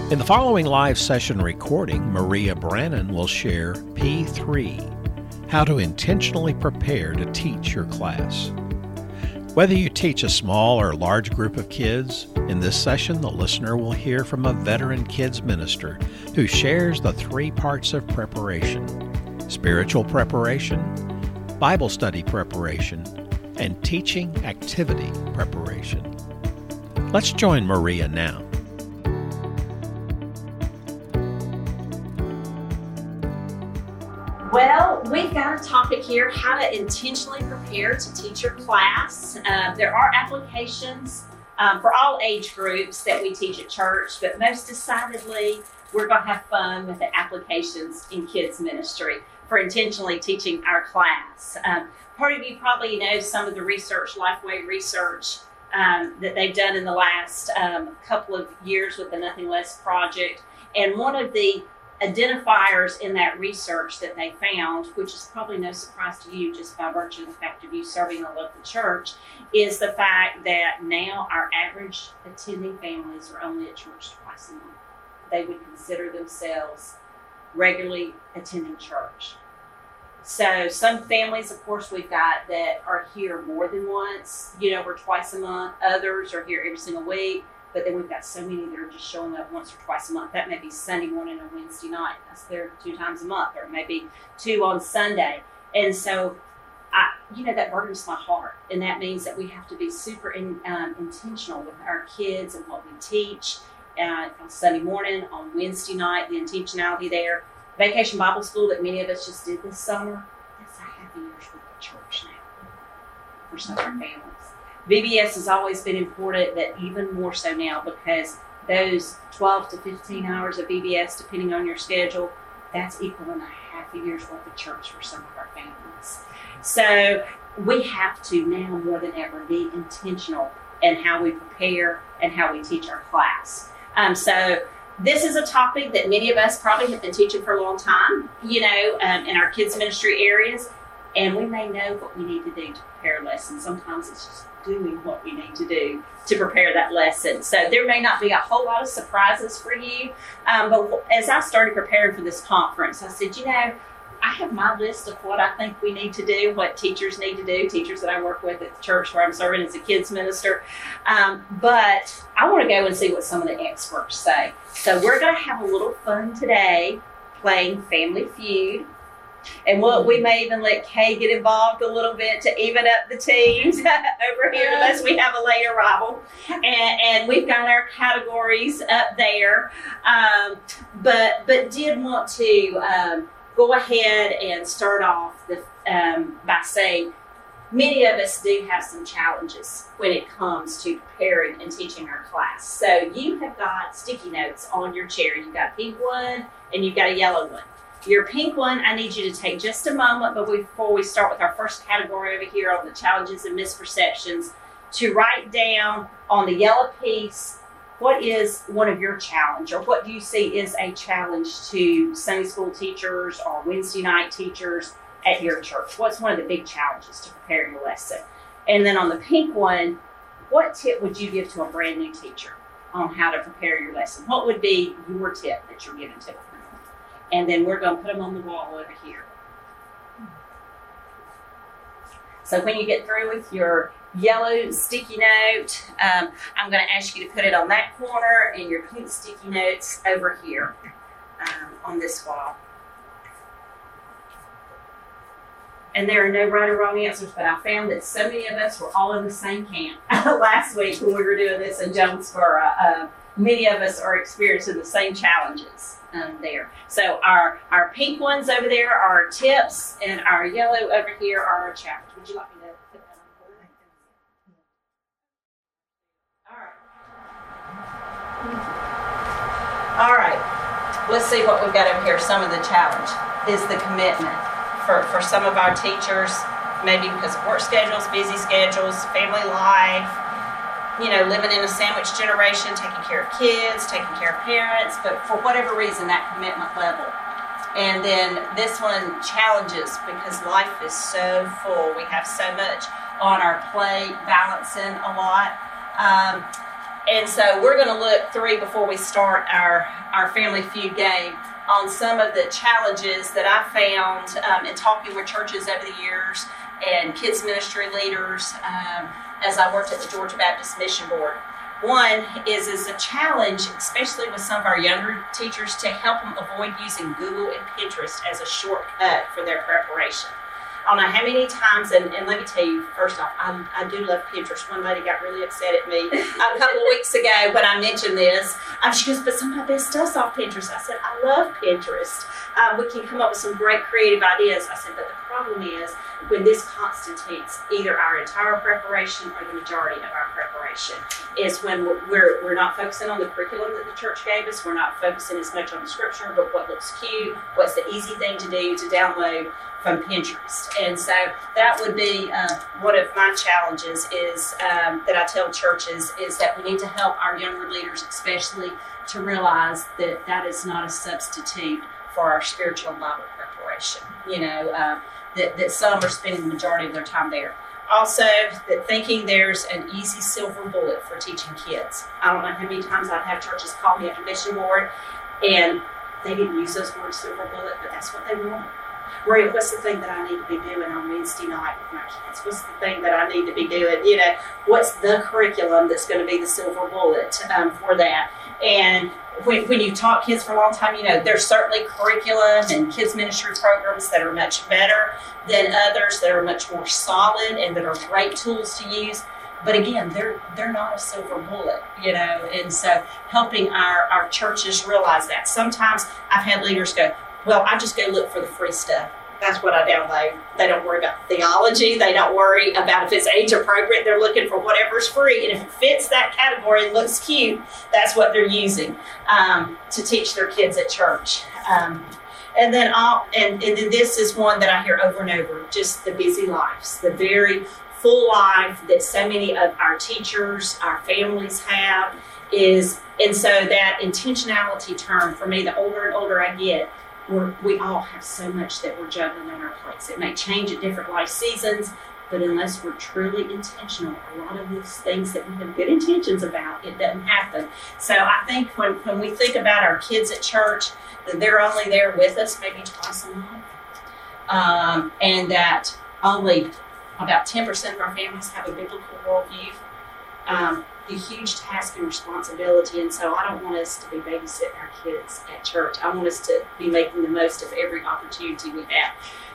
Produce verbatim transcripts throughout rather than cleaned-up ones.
In the following live session recording, Maria Brannon will share P three, How to Intentionally Prepare to Teach Your Class. Whether you teach a small or large group of kids, in this session the listener will hear from a veteran kids minister who shares the three parts of preparation: spiritual preparation, Bible study preparation, and teaching activity preparation. Let's join Maria now. Well, we've got a topic here, how to intentionally prepare to teach your class. Uh, there are applications um, for all age groups that we teach at church, but most decidedly, we're going to have fun with the applications in kids ministry for intentionally teaching our class. Um, part of you probably know some of the research, Lifeway research, um, that they've done in the last um, couple of years with the Nothing Less Project. And one of the identifiers in that research that they found, which is probably no surprise to you just by virtue of the fact of you serving a local church, is the fact that now our average attending families are only at church twice a month. They would consider themselves regularly attending church. So some families, of course, we've got that are here more than once, you know, or twice a month. Others are here every single week. But then we've got so many that are just showing up once or twice a month. That may be Sunday morning or Wednesday night. That's there two times a month, or maybe two on Sunday. And so, I, you know, that burdens my heart. And that means that we have to be super in, um, intentional with our kids and what we teach uh, on Sunday morning, on Wednesday night, the intentionality there. Vacation Bible School that many of us just did this summer, that's a happy years with the church now for some of our families. V B S has always been important, but even more so now because those twelve to fifteen hours of V B S, depending on your schedule, that's equaling a half a year's worth of church for some of our families. So we have to now more than ever be intentional in how we prepare and how we teach our class. Um, so this is a topic that many of us probably have been teaching for a long time, you know, um, in our kids ministry areas, and we may know what we need to do to prepare lessons. Sometimes it's just doing what we need to do to prepare that lesson. So there may not be a whole lot of surprises for you. Um, but as I started preparing for this conference, I said, you know, I have my list of what I think we need to do, what teachers need to do, teachers that I work with at the church where I'm serving as a kids minister. Um, but I want to go and see what some of the experts say. So we're going to have a little fun today playing Family Feud. And what we may even let Kay get involved a little bit to even up the teams over here, unless we have a late arrival. And, and we've got our categories up there. Um, but but did want to um, go ahead and start off the, um, by saying many of us do have some challenges when it comes to preparing and teaching our class. So you have got sticky notes on your chair. You've got a pink one and you've got a yellow one. Your pink one, I need you to take just a moment, but before we start with our first category over here on the challenges and misperceptions, to write down on the yellow piece, what is one of your challenge, or what do you see is a challenge to Sunday school teachers or Wednesday night teachers at your church? What's one of the big challenges to prepare your lesson? And then on the pink one, what tip would you give to a brand new teacher on how to prepare your lesson? What would be your tip that you're giving to them? And then we're going to put them on the wall over here. So when you get through with your yellow sticky note, um, I'm going to ask you to put it on that corner and your pink sticky notes over here um, on this wall. And there are no right or wrong answers, but I found that so many of us were all in the same camp last week when we were doing this in Jonesboro. Uh, many of us are experiencing the same challenges. Um, there. So our, our pink ones over there are our tips, and our yellow over here are our challenge. Would you like me to put that on the board? All right. All right. Let's see what we've got over here. Some of the challenge is the commitment for, for some of our teachers, maybe because of work schedules, busy schedules, family life, you know, living in a sandwich generation, taking care of kids, taking care of parents, but for whatever reason, that commitment level. And then this one challenges because life is so full. We have so much on our plate, balancing a lot. Um, And so we're going to look through, before we start our, our Family Feud game, on some of the challenges that I found um, in talking with churches over the years and kids ministry leaders um, as I worked at the Georgia Baptist Mission Board. One is, is a challenge, especially with some of our younger teachers, to help them avoid using Google and Pinterest as a shortcut for their preparation. I don't know how many times, and, and let me tell you, first off, I, I do love Pinterest. One lady got really upset at me a couple of weeks ago when I mentioned this. Um, she goes, but some of my best stuff's off Pinterest. I said, I love Pinterest. Um, we can come up with some great creative ideas. I said, but the problem is when this constitutes either our entire preparation or the majority of our preparation, is when we're, we're, we're not focusing on the curriculum that the church gave us. We're not focusing as much on the scripture, but what looks cute, what's the easy thing to do to download from Pinterest. And so that would be uh, one of my challenges is um, that I tell churches is that we need to help our younger leaders especially to realize that that is not a substitute for our spiritual Bible preparation. You know, uh, that, that some are spending the majority of their time there. Also, that thinking there's an easy silver bullet for teaching kids. I don't know how many times I've had churches call me at the mission board and they didn't use those words silver bullet, but that's what they want. Maria, what's the thing that I need to be doing on Wednesday night with my kids? What's the thing that I need to be doing? You know, what's the curriculum that's going to be the silver bullet um, for that? And when, when you've taught kids for a long time, you know, there's certainly curriculum and kids ministry programs that are much better than others, that are much more solid and that are great tools to use. But again, they're they're not a silver bullet, you know, and so helping our, our churches realize that. Sometimes I've had leaders go, well, I just go look for the free stuff. That's what I download. They don't worry about theology. They don't worry about if it's age appropriate. They're looking for whatever's free. And if it fits that category and looks cute, that's what they're using um, to teach their kids at church. Um, and then all, and, and then this is one that I hear over and over, just the busy lives, the very full life that so many of our teachers, our families have is, and so that intentionality term for me, the older and older I get, We're, we all have so much that we're juggling on our plates. It may change at different life seasons, but unless we're truly intentional, a lot of these things that we have good intentions about, it doesn't happen. So I think when, when we think about our kids at church, that they're only there with us maybe twice a month, um, and that only about ten percent of our families have a biblical worldview. Um, a huge task and responsibility, and so I don't want us to be babysitting our kids at church. I want us to be making the most of every opportunity we have.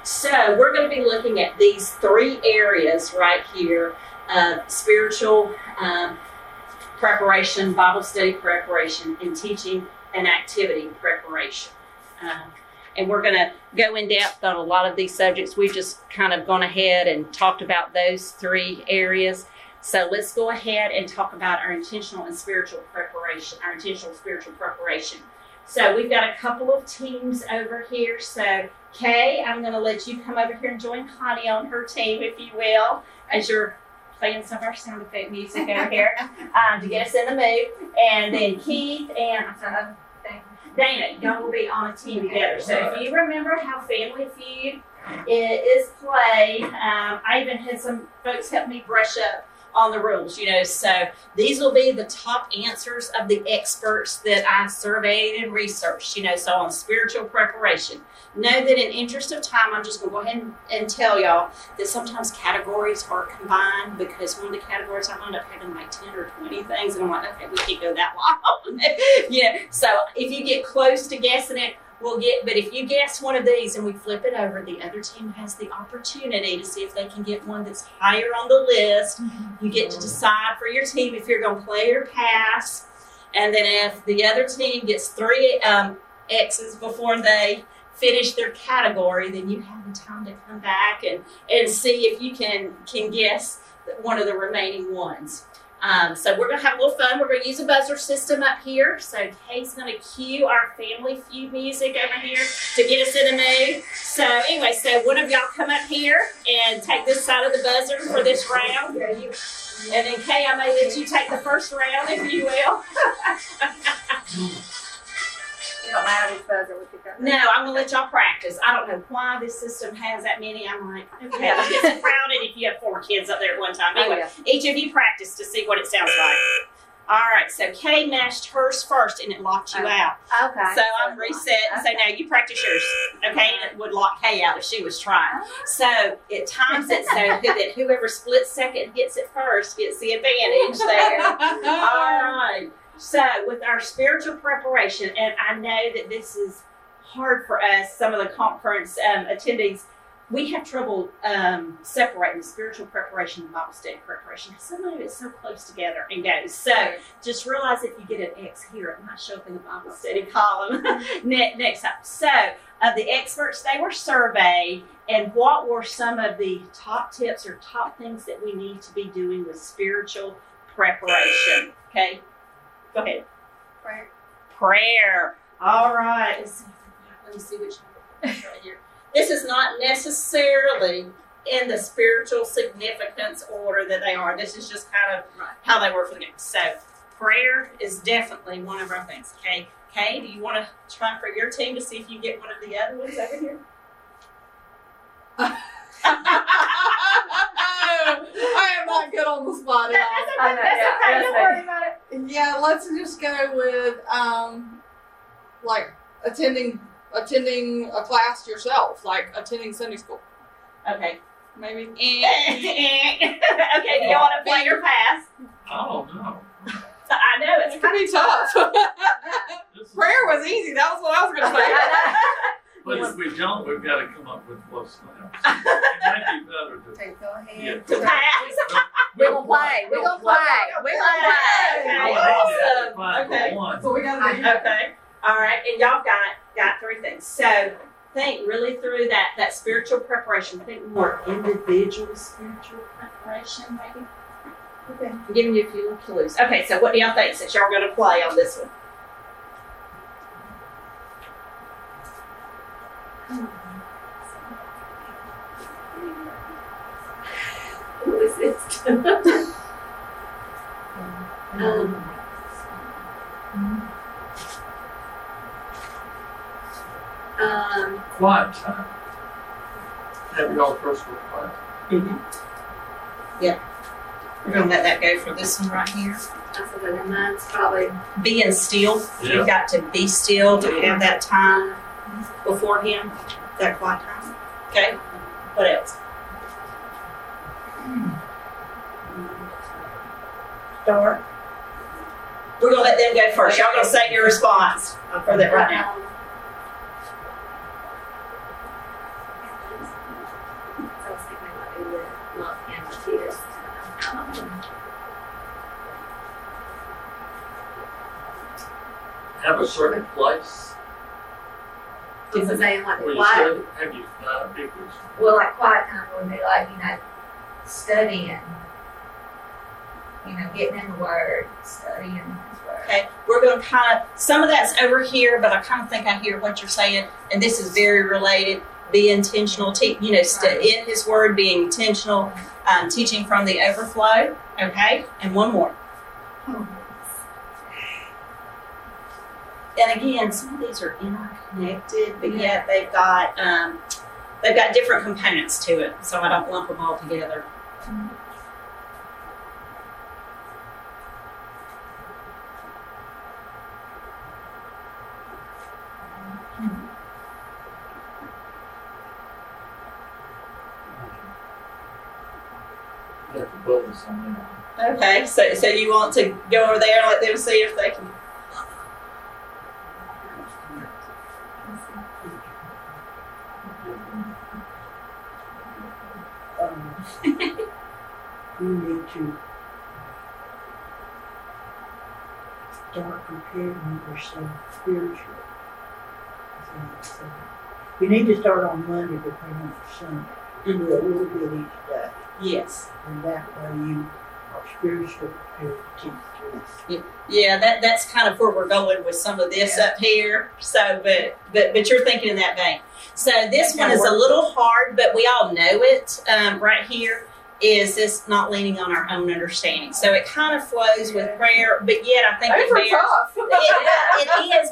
So we're going to be looking at these three areas right here, uh, spiritual um, preparation, Bible study preparation, and teaching and activity preparation. Uh, and we're going to go in depth on a lot of these subjects. We've just kind of gone ahead and talked about those three areas. So let's go ahead and talk about our intentional and spiritual preparation, our intentional spiritual preparation. So we've got a couple of teams over here. So Kay, I'm going to let you come over here and join Connie on her team, if you will, as you're playing some of our sound effect music over here um, to get us in the mood. And then Keith and uh, Dana, y'all will be on a team together. So if you remember how Family Feud is played, um, I even had some folks help me brush up on the rules, you know, so these will be the top answers of the experts that I surveyed and researched, you know, so on spiritual preparation. Know that in interest of time, I'm just going to go ahead and, and tell y'all that sometimes categories are combined because one of the categories I wound up having like ten or twenty things, and I'm like, okay, we can't go that long. Yeah, so if you get close to guessing it, we'll get, but if you guess one of these and we flip it over, the other team has the opportunity to see if they can get one that's higher on the list. You get to decide for your team if you're going to play or pass. And then if the other team gets three um, X's before they finish their category, then you have the time to come back and, and see if you can, can guess one of the remaining ones. Um, so we're going to have a little fun. We're going to use a buzzer system up here. So Kay's going to cue our Family Feud music over here to get us in the mood. So anyway, so one of y'all come up here and take this side of the buzzer for this round. And then Kay, I may let you take the first round, if you will. It don't matter which buzzer we pick up. No, I'm going to let y'all practice. I don't know why this system has that many. I'm like, okay, I'll get crowded if you have four kids up there at one time. Anyway, oh, yeah. Each of you practice to see what it sounds like. All right, so Kay mashed hers first and it locked you Okay. out. Okay. So I'm resetting. So Okay. now you practice yours, okay? And it would lock Kay out if she was trying. So it times it so that whoever splits second gets it first gets the advantage there. All right. So with our spiritual preparation, and I know that this is hard for us, some of the conference um, attendees, we have trouble um, separating spiritual preparation and Bible study preparation. Some of it's so close together and goes. So just realize if you get an X here, it might show up in the Bible study column ne- next time. So of the experts, they were surveyed, and what were some of the top tips or top things that we need to be doing with spiritual preparation? Okay, go ahead. Prayer. Prayer. All right. Let's see. Let me see which one right here. This is not necessarily in the spiritual significance order that they are. This is just kind of Right. how they were for the game. So prayer is definitely one of our things. Okay, Kay, do you want to try for your team to see if you get one of the other ones over here? I am not good on the spot at all. I know, yeah, okay. that's Don't okay. worry about it. Yeah, let's just go with um, like attending attending a class yourself, like attending Sunday school, Okay. maybe. Okay, do you want to play your pass? I don't know. I know it's It could be tough. This is- Prayer was easy. That was what I was going to say. But if we don't, we've got to come up with what's else. It might be better to. Okay, go ahead. Yeah. to pass. We're gonna play. We're gonna play. We're gonna play. Okay, Awesome. awesome. Okay. One. So we got to be. Okay. All right. And y'all got got three things. So think really through that that spiritual preparation. Think more individual spiritual preparation, maybe. Okay. I'm giving you a few little clues. Okay. So what do y'all think since y'all are going to play on this one? Who is this? um, um, Quiet time. Have y'all personal quiet. Yeah. We're going to let that go for this one right here. I said that mine's probably Being still. Yeah. You've got to be still to have that time before Him, that quiet time. Okay. What else? Start. We're going to let them go first. Y'all going to say your response. I'll throw that right now. Um, I was thinking about maybe the love and tears. Um, Have a certain place I was saying like where the you quiet, study. Have you uh, big well, like quiet time would be like, you know, studying, you know, getting in the Word, studying His Word. Okay, we're going to kind of, some of that's over here, but I kind of think I hear what you're saying, and this is very related. Be intentional, te- you know, st- in His Word, being intentional, um, teaching from the overflow. Okay, and one more. And again, some of these are interconnected, but yet they've got um, they've got different components to it, so I don't lump them all together. You have to focus on that. Okay, so so you want to go over there and let them see if they can. um, you need to start preparing yourself spiritually. So, you need to start on Monday, depending on Sunday. Do a little bit each day, Yes. and that way you are spiritually prepared to teach this. Yeah, that that's kind of where we're going with some of this up here. So, but but but you're thinking in that vein. So this one is a little hard, but we all know it. Um, right here is this not leaning on our own understanding. So it kind of flows with prayer, but yet I think Those it were bears. tough. It, it is because we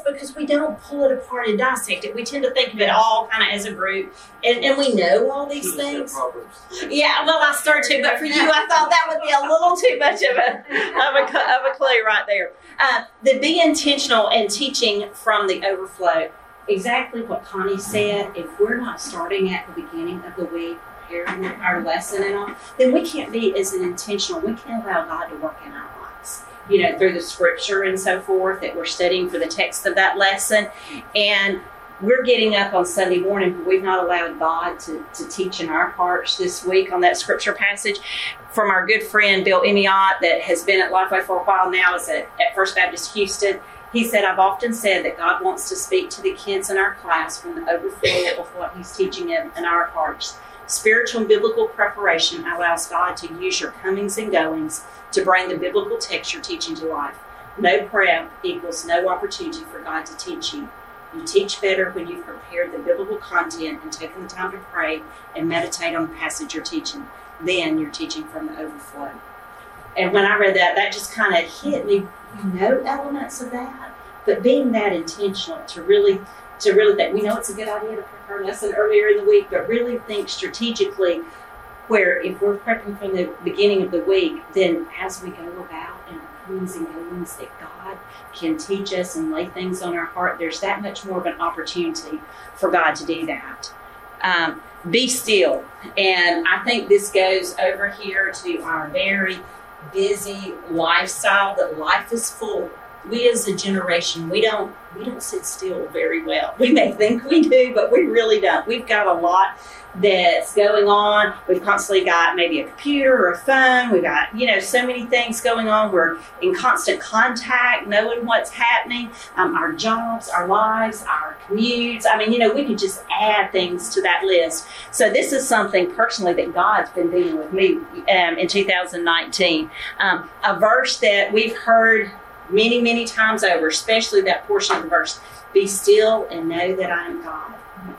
don't pull it apart and dissect it. We tend to think of it all kind of as a group, and, and we know all these things. Yeah, well, I started to, but for you, I thought that would be a little too much of a of a, of a clue right there. Uh, the be intentional and teaching from the overflow. Exactly what Connie said. If we're not starting at the beginning of the week, preparing our lesson and all, then we can't be as intentional. We can't allow God to work in our lives, you know, through the scripture and so forth that we're studying for the text of that lesson. And we're getting up on Sunday morning, but we've not allowed God to, to teach in our hearts this week on that scripture passage. From our good friend Bill Emiott, that has been at Lifeway for a while now, is at, at First Baptist Houston. He said, I've often said that God wants to speak to the kids in our class from the overflow of what he's teaching in, in our hearts. Spiritual and biblical preparation allows God to use your comings and goings to bring the biblical text you're teaching to life. No prep equals no opportunity for God to teach you. You teach better when you've prepared the biblical content and taken the time to pray and meditate on the passage you're teaching. Then you're teaching from the overflow. And when I read that, that just kind of hit me. You know elements of that, but being that intentional to really, to really think, we know it's a good idea to prep our lesson earlier in the week, but really think strategically where if we're prepping from the beginning of the week, then as we go about and our comings and goings that God can teach us and lay things on our heart, there's that much more of an opportunity for God to do that. Um, be still. And I think this goes over here to our very busy lifestyle, that life is full. We as a generation, we don't we don't sit still very well. We may think we do, but we really don't. We've got a lot that's going on. We've constantly got maybe a computer or a phone. We've got, you know, so many things going on. We're in constant contact, knowing what's happening, um, our jobs, our lives, our commutes. I mean, you know, we could just add things to that list. So this is something personally that God's been dealing with me um, in two thousand nineteen. Um, a verse that we've heard many, many times over, especially that portion of the verse, be still and know that I am God.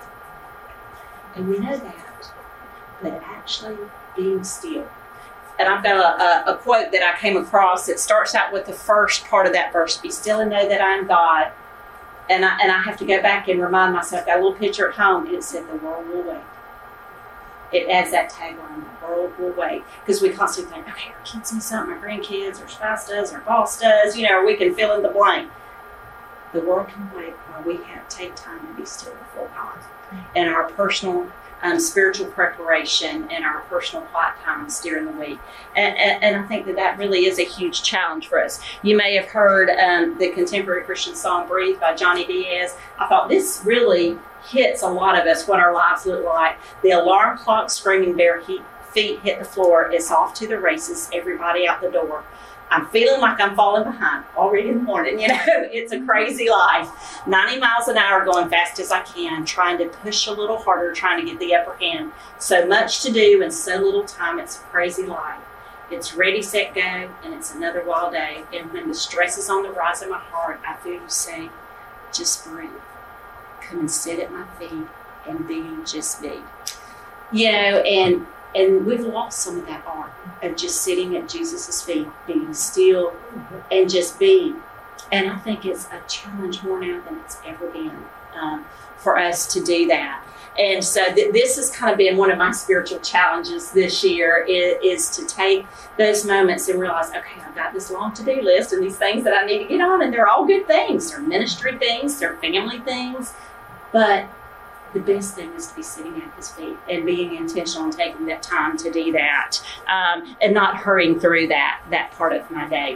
And we know that, but actually being still. And I've got a, a, a quote that I came across that starts out with the first part of that verse, be still and know that I am God. And I, and I have to go back and remind myself, I've got a little picture at home, and it said, the world will wait. It adds that tagline, the world will wait. Because we constantly think, okay, our kids need something, our grandkids, our spouse does, our boss does, you know, or we can fill in the blank. The world can wait while we have take time to be still before God. And our personal um, spiritual preparation and our personal quiet times during the week. And, and, and I think that that really is a huge challenge for us. You may have heard um, the contemporary Christian song, Breathe by Johnny Diaz. I thought this really hits a lot of us, what our lives look like. The alarm clock screaming bare he- feet hit the floor. It's off to the races, everybody out the door. I'm feeling like I'm falling behind already in the morning. You know, it's a crazy life. ninety miles an hour going fast as I can, trying to push a little harder, trying to get the upper hand. So much to do and so little time. It's a crazy life. It's ready, set, go, and it's another wild day. And when the stress is on the rise in my heart, I feel you say, just breathe. Come and sit at my feet and be just be. You know, and And we've lost some of that art of just sitting at Jesus' feet, being still and just being. And I think it's a challenge more now than it's ever been um, for us to do that. And so th- this has kind of been one of my spiritual challenges this year is, is to take those moments and realize, okay, I've got this long to-do list and these things that I need to get on, and they're all good things. They're ministry things, they're family things, but the best thing is to be sitting at his feet and being intentional and taking that time to do that, um, and not hurrying through that that part of my day.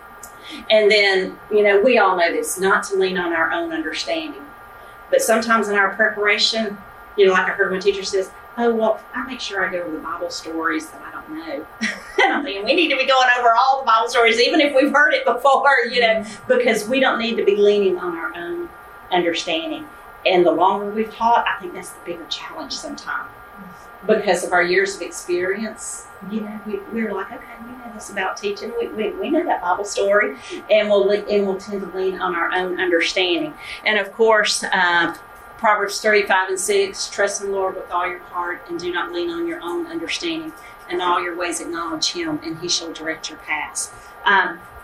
And then, you know, we all know this, not to lean on our own understanding. But sometimes in our preparation, you know, like I heard one teacher says, oh, well, I make sure I go over the Bible stories that I don't know. And I'm thinking, we need to be going over all the Bible stories, even if we've heard it before, you know, because we don't need to be leaning on our own understanding. And the longer we've taught, I think that's the bigger challenge sometimes. Because of our years of experience, you know, we, we're like, okay, we know this about teaching. We, we, we know that Bible story. And we'll, and we'll tend to lean on our own understanding. And of course, uh, Proverbs thirty-five and six, trust in the Lord with all your heart and do not lean on your own understanding. In all your ways acknowledge him and he shall direct your paths. Um,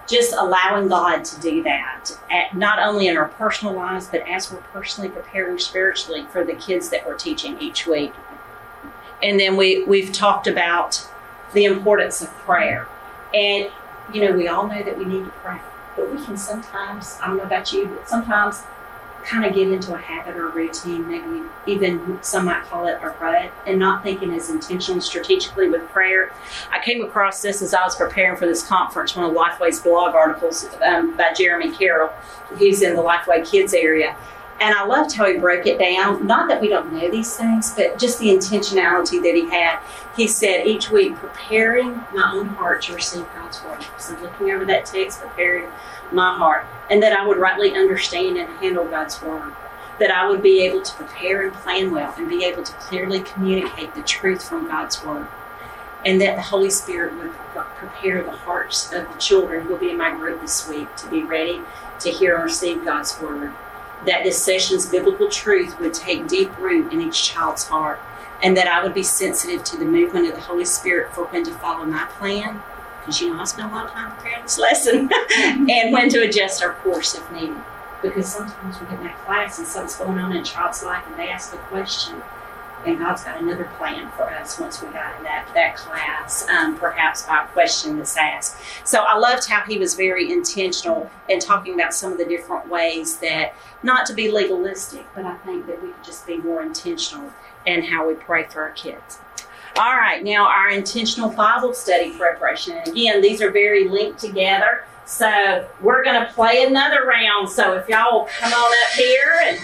just allowing God to do that, at, not only in our personal lives, but as we're personally preparing spiritually for the kids that we're teaching each week. And then we, we've talked about the importance of prayer. And, you know, we all know that we need to pray, but we can sometimes, I don't know about you, but sometimes kind of get into a habit or a routine, maybe even some might call it a rut, and not thinking as intentional and strategically with prayer. I came across this as I was preparing for this conference, one of Lifeway's blog articles um, by Jeremy Carroll. He's in the Lifeway Kids area. And I loved how he broke it down. Not that we don't know these things, but just the intentionality that he had. He said each week, preparing my own heart to receive God's word. So looking over that text, preparing my heart, and that I would rightly understand and handle God's word. That I would be able to prepare and plan well and be able to clearly communicate the truth from God's word. And that the Holy Spirit would prepare the hearts of the children who will be in my group this week to be ready to hear and receive God's word. That this session's biblical truth would take deep root in each child's heart, and that I would be sensitive to the movement of the Holy Spirit for when to follow my plan, because you know I spent a lot of time preparing this lesson, and when to adjust our course if needed. Because sometimes we get in that class and something's going on in a child's life and they ask the question, and God's got another plan for us once we got in that, that class, um, perhaps by a question that's asked. So I loved how he was very intentional in talking about some of the different ways that, not to be legalistic, but I think that we could just be more intentional in how we pray for our kids. All right, now our intentional Bible study preparation. And again, these are very linked together. So we're going to play another round. So if y'all will come on up here and...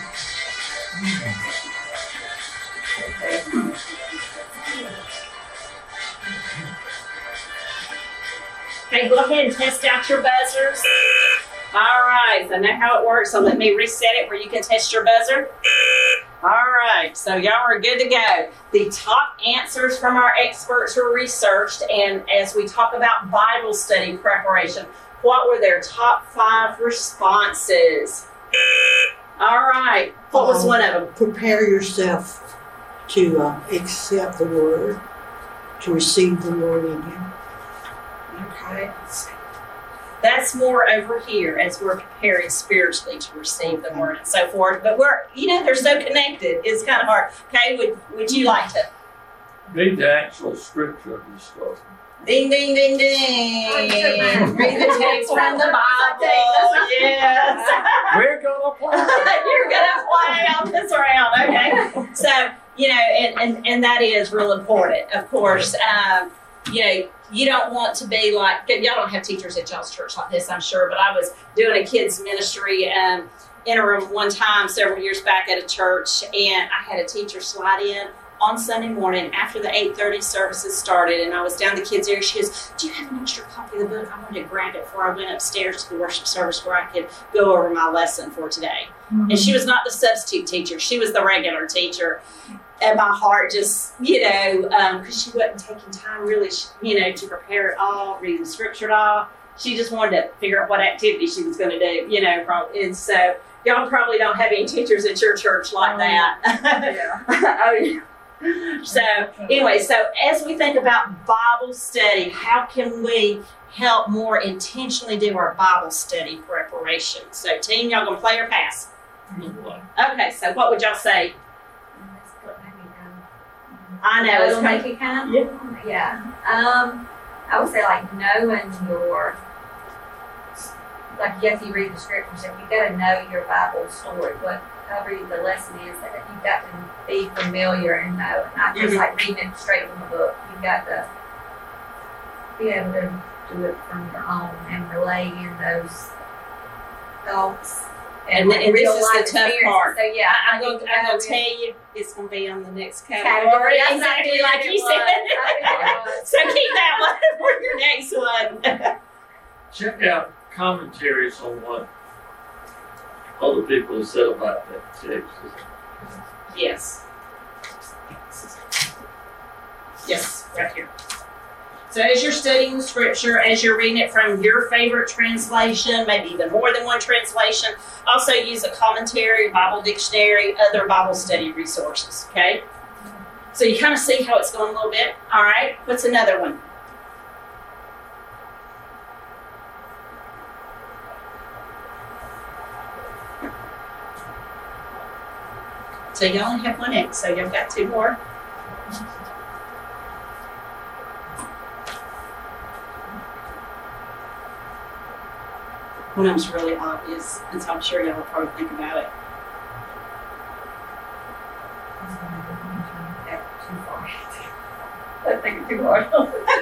Okay, go ahead and test out your buzzers. All right, so know how it works. So let me reset it where you can test your buzzer. All right, so y'all are good to go. The top answers from our experts were researched, and as we talk about Bible study preparation, what were their top five responses? All right, what was one of them? Prepare yourself to uh, accept the word, to receive the word in you. Okay. That's more over here as we're preparing spiritually to receive the word and so forth. But we're, you know, they're so connected. It's kind of hard. Okay, would would you like to? Read the actual scripture of the story. Ding, ding, ding, ding. Read the text from the Bible. Yes. We're going to play. You're going to play on this round. Okay. So, you know, and, and, and that is real important, of course. Um, you know, you don't want to be like, y'all don't have teachers at y'all's church like this, I'm sure, but I was doing a kids ministry um, interim one time several years back at a church, and I had a teacher slide in on Sunday morning after the eight thirty services started, and I was down the kids' area. She goes, do you have an extra copy of the book? I wanted to grab it before I went upstairs to the worship service where I could go over my lesson for today. Mm-hmm. And she was not the substitute teacher. She was the regular teacher. And my heart just, you know, because um, she wasn't taking time really, you know, to prepare it all, read the scripture at all. She just wanted to figure out what activity she was going to do, you know. And so y'all probably don't have any teachers at your church like that. Yeah. Oh, yeah. So anyway, so as we think about Bible study, how can we help more intentionally do our Bible study preparation? So team, y'all gonna play or pass? Okay, so what would y'all say? I know It'll make you kind of, yeah. Um, I would say like knowing your, like yes, you read the scriptures, and you've got to know your Bible story, whatever the lesson is, that you've got to be familiar and know, and not just mm-hmm. like reading it straight from the book. You've got to be able to do it from your own and relay in those thoughts. And, and, and this is the tough part. So yeah, I'm going to tell you, it's going to be on the next category. Exactly like you said. So keep that one for your next one. Check out commentaries on what other people have said about that text. Yes. Yes, right here. So as you're studying the scripture, as you're reading it from your favorite translation, maybe even more than one translation, also use a commentary, Bible dictionary, other Bible study resources, okay? So you kind of see how it's going a little bit. All right, what's another one? So you only have one X, so you've got two more. One of them's really obvious, and so I'm sure y'all will probably think about it. Too far. I think too hard.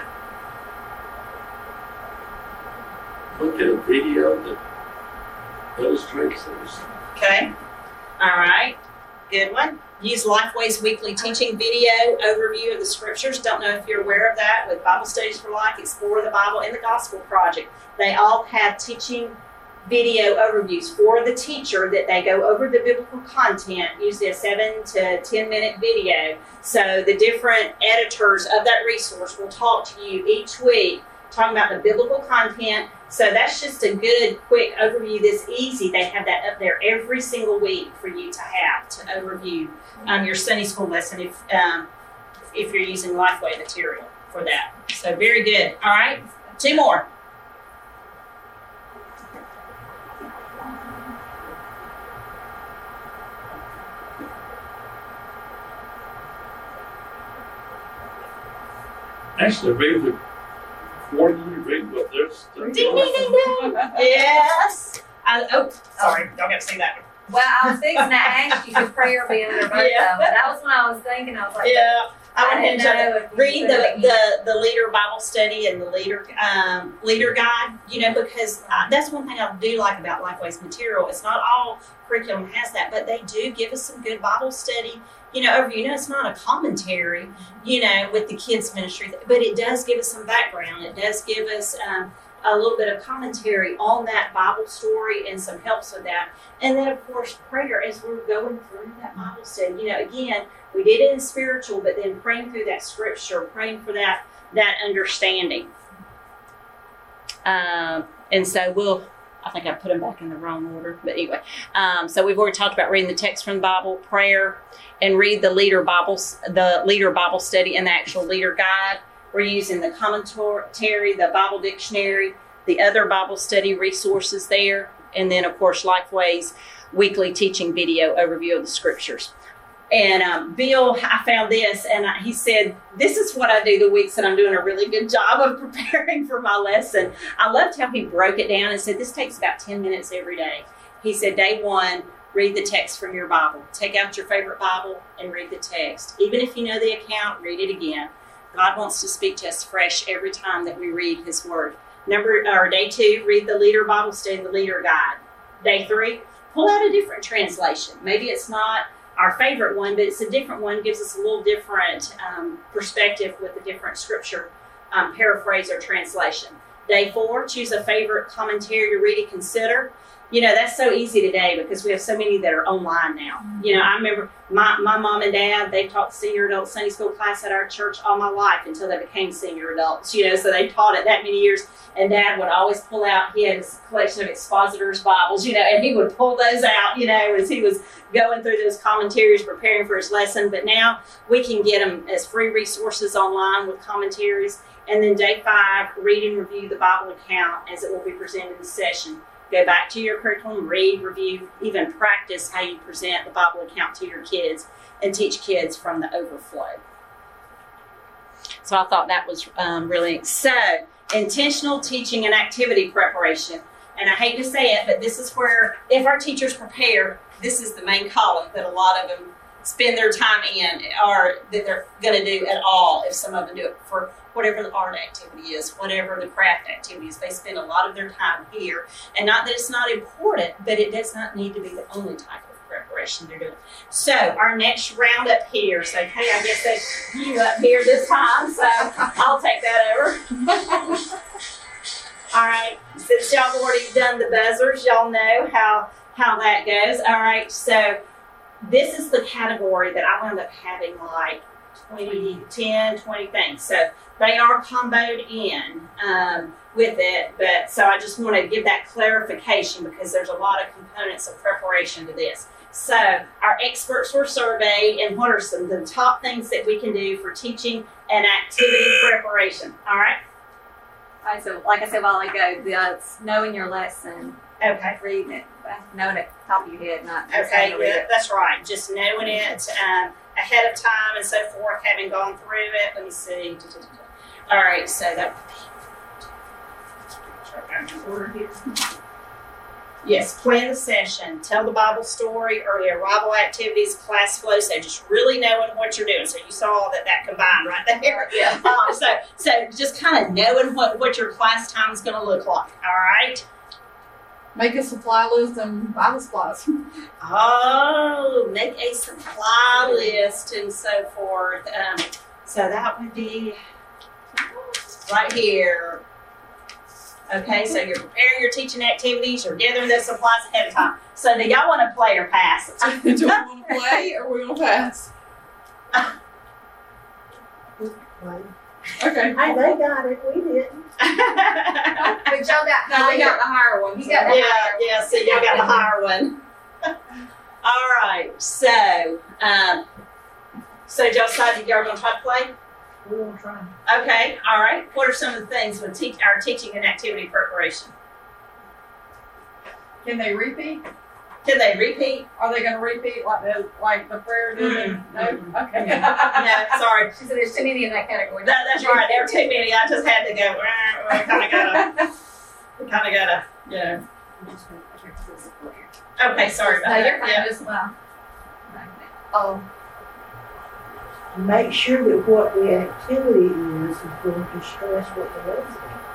Look at a video that illustrates this. Okay. All right. Good one. Use Lifeway's weekly teaching video overview of the scriptures. Don't know if you're aware of that with Bible Studies for Life, Explore the Bible, and the Gospel Project. They all have teaching video overviews for the teacher that they go over the biblical content, usually a seven to ten minute video. So the different editors of that resource will talk to you each week talking about the biblical content. So that's just a good quick overview that's easy. They have that up there every single week for you to have to overview um, your Sunday school lesson if um, if you're using Lifeway material for that. So very good. All right, two more. Actually, read the quarterly, read what they're Ding, ding, ding, ding. Yes. I, oh, sorry. Y'all got to see that one. Well, I was fixing to ask you, should prayer be under both Yeah. of them? That was when I was thinking, I was like, Yeah. I went didn't ahead and know if you read put the, it in. the, the leader Bible study and the leader um, leader guide, you know, because uh, that's one thing I do like about Lifeway's material. It's not all curriculum has that, but they do give us some good Bible study, you know, over, you know, it's not a commentary, you know, with the kids ministry, but it does give us some background. It does give us um, a little bit of commentary on that Bible story and some helps with that. And then, of course, prayer as we're going through that Bible study. You know, again, we did it in spiritual, but then praying through that scripture, praying for that that understanding. Um, and so we'll, I think I put them back in the wrong order, but anyway. Um, so we've already talked about reading the text from the Bible, prayer, and read the leader Bible, the leader Bible study and the actual leader guide. We're using the commentary, the Bible dictionary, the other Bible study resources there, and then, of course, Lifeway's weekly teaching video overview of the scriptures. And um, Bill, I found this, and I, he said, this is what I do the weeks that I'm doing a really good job of preparing for my lesson. I loved how he broke it down and said, this takes about ten minutes every day. He said, day one, read the text from your Bible. Take out your favorite Bible and read the text. Even if you know the account, read it again. God wants to speak to us fresh every time that we read his word. Number, or day two, read the leader Bible study, the leader guide. Day three, pull out a different translation. Maybe it's not our favorite one, but it's a different one, gives us a little different um, perspective with a different scripture um, paraphrase or translation. Day four, choose a favorite commentary to read and consider. You know, that's so easy today because we have so many that are online now. You know, I remember my, my mom and dad, they taught senior adult Sunday school class at our church all my life until they became senior adults, you know, so they taught it that many years. And Dad would always pull out, he had a collection of expositors' Bibles, you know, and he would pull those out, you know, as he was going through those commentaries, preparing for his lesson. But now we can get them as free resources online with commentaries. And then day five, read and review the Bible account as it will be presented in the session. Go back to your curriculum, read, review, even practice how you present the Bible account to your kids and teach kids from the overflow. So I thought that was um, really, so intentional teaching and activity preparation. And I hate to say it, but this is where, if our teachers prepare, this is the main column that a lot of them spend their time in, or that they're going to do at all, if some of them do it for whatever the art activity is, whatever the craft activity is. They spend a lot of their time here. And not that it's not important, but it does not need to be the only type of preparation they're doing. So our next round up here, so hey, I guess that's you up here this time, so I'll take that over. All right, since y'all have already done the buzzers, y'all know how, how that goes. All right, so this is the category that I wound up having like twenty, ten, twenty things. So they are comboed in um, with it, but so I just want to give that clarification because there's a lot of components of preparation to this. So our experts were surveyed, and what are some of the top things that we can do for teaching and activity preparation? All right. All right, so like I said a while ago, the, uh, knowing your lesson, Okay. reading it Knowing it top of your head, not just Okay, having to read yeah, it. that's right. Just knowing it um, ahead of time and so forth, having gone through it. Let me see. All right, so that would be. Yes, plan the session, tell the Bible story, early arrival activities, class flow. So just really knowing what you're doing. So you saw that that combined right there. Yeah. Um, so so just kind of knowing what, what your class time is going to look like. All right. Make a supply list and buy the supplies. Oh, make a supply list and so forth. Um, so that would be right here. Okay, so you're preparing your teaching activities, you're gathering those supplies ahead of time. So do y'all want to play or pass? Do we want to play or we want to pass? Like, Okay. hey, they got it, we didn't. But y'all got No, we got the higher one. You so- got the- Yeah, yeah, so y'all got the higher one. All right, so, um, so y'all decided y'all gonna try to play? We won't try. Okay, all right. What are some of the things with teach, our teaching and activity preparation? Can they repeat? Can they repeat? Are they going to repeat like the like the prayer did? Mm. No. Okay. No, sorry. She said there's too many in that category. That, that's right. There were too many. I just had to go. We kind of gotta. We kind of gotta. You know. Okay, sorry about No, you're that. fine. Yeah. Just well. Oh, Make sure that what the activity is is going to stress what the lesson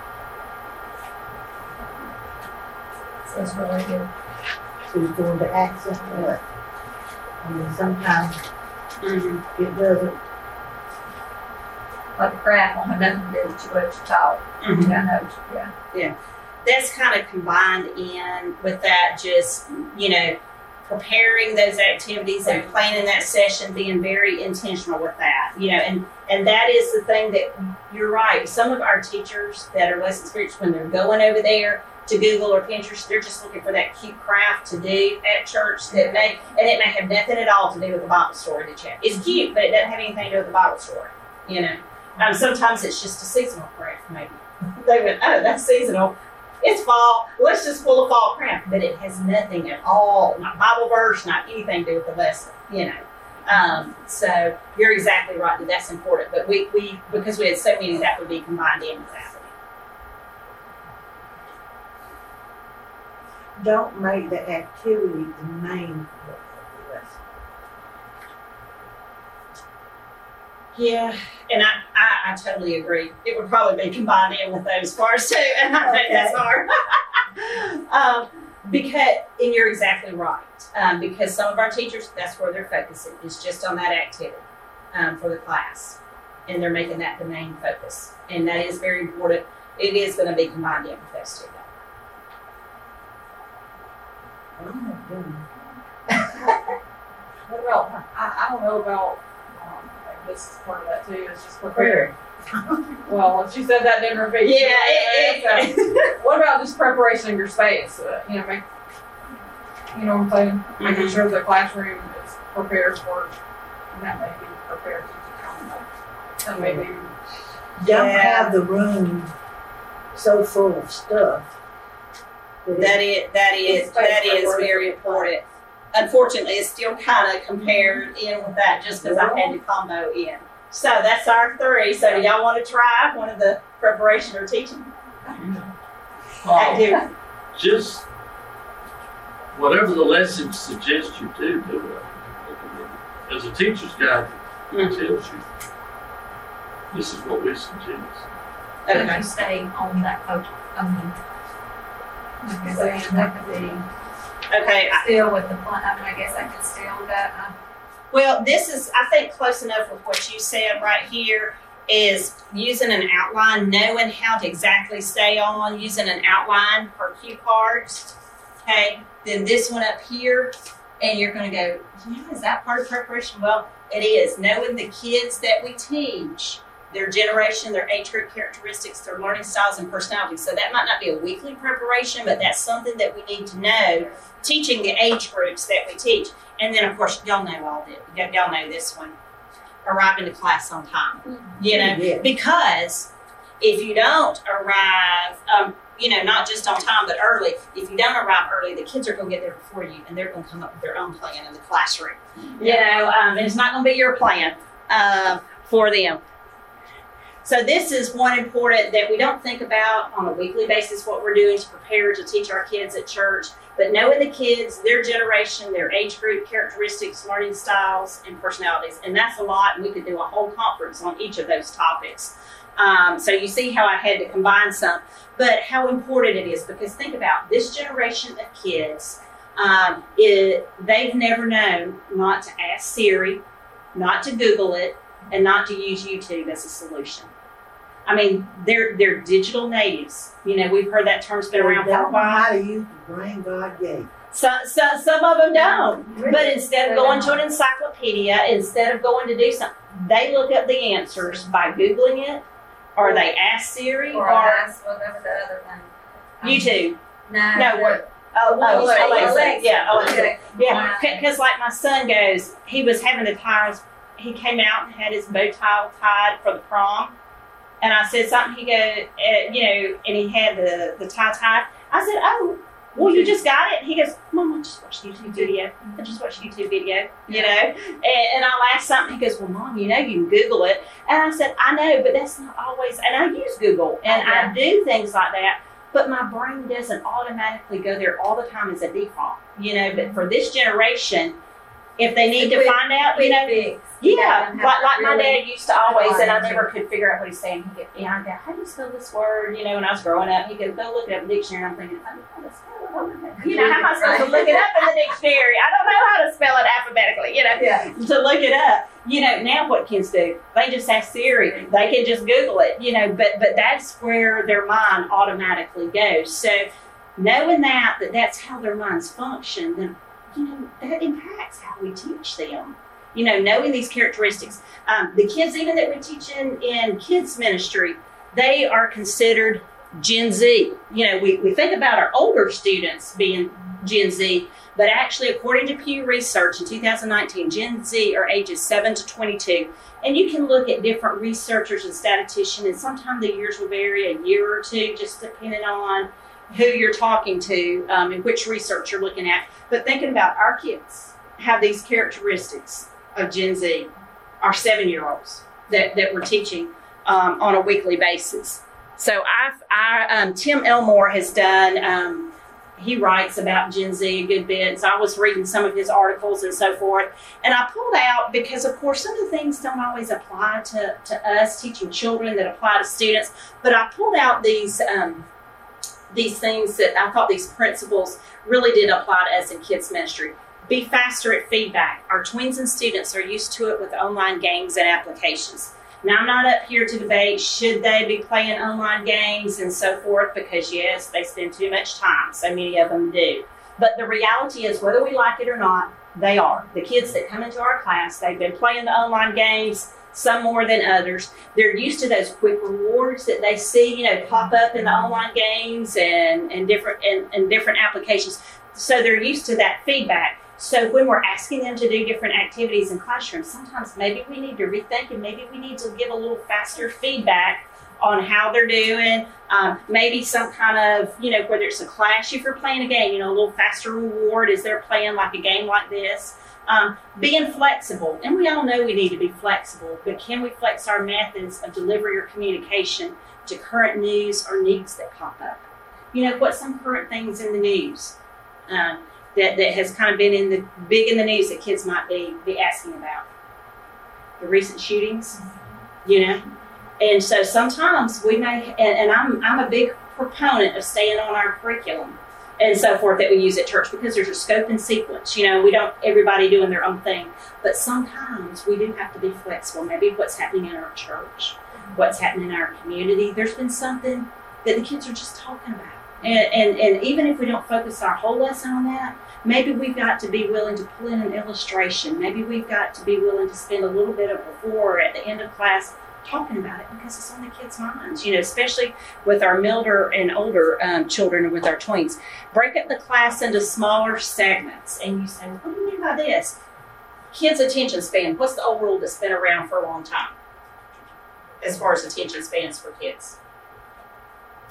is. so it's really good. So it's going to accent that. I mean, sometimes Mm-hmm. it doesn't. Like the craft won't have nothing to do with what you taught. Mm-hmm. Yeah, I know. Yeah. That's kind of combined in with that. Just you know. Preparing those activities and planning that session, being very intentional with that, you know, and and that is the thing that you're right. Some of our teachers that are less experienced, when they're going over there to Google or Pinterest, they're just looking for that cute craft to do at church that may, and it may have nothing at all to do with the Bible story that you have. It's cute, but it doesn't have anything to do with the Bible story, you know. Um, sometimes it's just a seasonal craft, maybe. They went, oh, that's seasonal. It's fall. Let's just pull a fall craft, but it has nothing at all, not Bible verse, not anything to do with the lesson, you know. Um, so you're exactly right that that's important. But we, we because we had so many, that would be combined in with that. Don't make the activity the main part of the lesson. Yeah, and I, I, I totally agree. It would probably be combined in with those parts too, and I think that's hard. um, because, and you're exactly right. Um, because some of our teachers, that's where they're focusing, is just on that activity um, for the class, and they're making that the main focus, and that is very important. It is going to be combined in with those two. What about? I, I don't know about. Um, like this is part of that too. It's just preparing. Well, she said that didn't repeat. Yeah, it, it, So, what about just preparation of your space? Uh, you know, make. You know what I'm saying? Making sure the classroom is prepared for. And that may be prepared to come. And maybe. Don't Yeah. have the room so full of stuff. That is that is It's space that for is work. very important. Unfortunately, it's still kind of compared in with that just because I had to combo in. So that's our three. So do y'all want to try one of the preparation or teaching Uh, activities? just whatever the lesson suggests you do, do it. As a teacher's guide, it tells you this is what we suggest. If Okay. you stay on that coach, I mean, like I said, that could be Okay. I- still with the plan. I mean, I guess I could still go. Uh, Well, this is I think close enough with what you said right here. Is using an outline, knowing how to exactly stay on, using an outline for cue cards. Okay, then this one up here, and you're going to go, yeah, is that part of preparation? Well, it is. Knowing the kids that we teach, their generation, their age group characteristics, their learning styles, and personalities. So that might not be a weekly preparation, but that's something that we need to know, teaching the age groups that we teach. And then, of course, y'all know all this. Y- y'all know this one. Arrive into class on time. You know, Yeah. because if you don't arrive, um, you know, not just on time, but early. If you don't arrive early, the kids are going to get there before you, and they're going to come up with their own plan in the classroom. You know, um, and it's not going to be your plan uh, for them. So this is one important that we don't think about on a weekly basis, what we're doing to prepare to teach our kids at church, but knowing the kids, their generation, their age group, characteristics, learning styles, and personalities. And that's a lot, and we could do a whole conference on each of those topics. Um, so you see how I had to combine some, but how important it is, because think about this generation of kids, um, it, they've never known not to ask Siri, not to Google it, and not to use YouTube as a solution. I mean, they're they're digital natives. You know, we've heard that term's been around for a while. How to use the brain God gave. So, so, some of them don't. But instead of going to an encyclopedia, instead of going to do something, they look up the answers by Googling it, or they ask Siri, Or or ask whatever the other thing. YouTube. No. No, what? Oh, Well, oh, Alexa. Alexa. Alexa. Yeah, Alexa. Okay. Yeah, because like my son goes, he was having the ties, he came out and had his bow tie tied for the prom. And I said something, he go, uh, you know, and he had the, the tie tied. I said, oh, well, you just got it? He goes, Mom, I just watched a YouTube video. I just watched a YouTube video, you know. And, and I'll ask something, he goes, well, Mom, you know, you can Google it. And I said, I know, but that's not always, and I use Google, and Yeah. I do things like that. But my brain doesn't automatically go there all the time as a default, you know. But for this generation, if they need to Quick- find out, you Quick know, fix. yeah, Doesn't like, have to like my really- dad used to always, and I Right. never could figure out what he's saying. He'd go, yeah, I'd go, how do you spell this word? You know, when I was growing up, he'd go, go look it up in the dictionary. I'm thinking, I don't know how to spell it. You know, how am I supposed to look it up in the dictionary? I don't know how to spell it alphabetically, you know, Yeah. to look it up. You know, now what kids do? They just ask Siri. They can just Google it, you know, but, but that's where their mind automatically goes. So knowing that, that that's how their minds function, then, you know, that impacts how we teach them. You know, knowing these characteristics. Um, the kids even that we teach in, in kids ministry, they are considered Gen Z. You know, we, we think about our older students being Gen Z, but actually according to Pew Research in two thousand nineteen, Gen Z are ages seven to twenty-two. And you can look at different researchers and statisticians, and sometimes the years will vary a year or two, just depending on who you're talking to um, and which research you're looking at. But thinking about our kids have these characteristics of Gen Z, our seven-year-olds that, that we're teaching um, on a weekly basis. So I've, I, um, Tim Elmore has done, um, he writes about Gen Z a good bit. So I was reading some of his articles and so forth. And I pulled out, because of course some of the things don't always apply to, to us teaching children that apply to students. But I pulled out these, um, these things that I thought these principles really did apply to us in kids ministry. Be faster at feedback. Our tweens and students are used to it with online games and applications. Now, I'm not up here to debate should they be playing online games and so forth, because yes, they spend too much time. So many of them do. But the reality is, whether we like it or not, they are. The kids that come into our class, they've been playing the online games, some more than others. They're used to those quick rewards that they see, you know, pop up in the online games and, and different and, and different applications. So they're used to that feedback. So when we're asking them to do different activities in classrooms, sometimes maybe we need to rethink, and maybe we need to give a little faster feedback on how they're doing. Um, maybe some kind of, you know, whether it's a class, if you're playing a game, you know, a little faster reward as they're playing like a game like this. Um, being flexible, and we all know we need to be flexible, but can we flex our methods of delivery or communication to current news or needs that pop up? You know, what's some current things in the news um, that, that has kind of been in the big in the news that kids might be, be asking about? The recent shootings, you know? And so sometimes we may, and, and I'm, I'm a big proponent of staying on our curriculum and so forth that we use at church, because there's a scope and sequence. You know, we don't, everybody doing their own thing, but sometimes we do have to be flexible. Maybe what's happening in our church, what's happening in our community, there's been something that the kids are just talking about. And, and, and even if we don't focus our whole lesson on that, maybe we've got to be willing to pull in an illustration. Maybe we've got to be willing to spend a little bit of before or at the end of class talking about it, because it's on the kids' minds, you know, especially with our milder and older um, children and with our tweens. Break up the class into smaller segments, and you say, what do you mean by this? Kids' attention span. What's the old rule that's been around for a long time as far as attention spans for kids?